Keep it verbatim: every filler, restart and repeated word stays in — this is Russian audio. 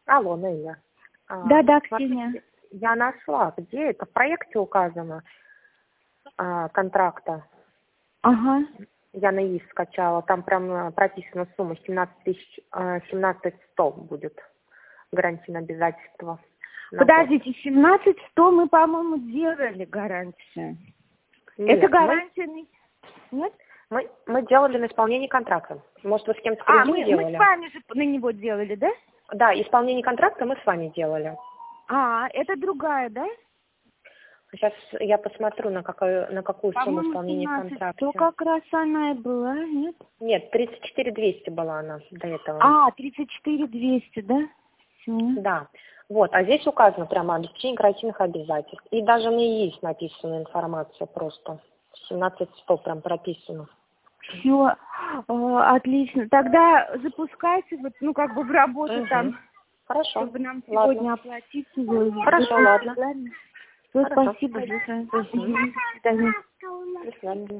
Алло, Неля. А, Да-да, смотрите, Ксения. я нашла, где это в проекте указано а, контракта. Ага. Я на ИИС скачала, там прям а, прописана сумма семнадцать тысяч, а, семнадцать сто будет гарантийное обязательство. на год. Подождите, семнадцать сто мы, по-моему, делали гарантию. Нет, Это мы, гарантия... на- Нет? мы, мы делали на исполнение контракта. Может, вы с кем-то А, другим мы, мы с делали? вами же на него делали, да? Да, исполнение контракта мы с вами делали. А, это другая, да? Сейчас я посмотрю, на какую, на какую сумму По-моему, исполнения семнадцать контракта. сто как раз она и была, нет? Нет, тридцать четыре двести была она до этого. А, тридцать четыре двести, да? Всё. Да. Вот, а здесь указано прямо обеспечение гарантийных обязательств. И даже на ИИС написана информация просто. семнадцать сто прям прописано. Все, отлично. Тогда запускайте, вот, ну, как бы в работу Угу. там, Хорошо. чтобы нам Ладно. сегодня оплатить его. Хорошо, ладно. Все, Хорошо. спасибо большое. Угу. Мгм. До свидания. До свидания.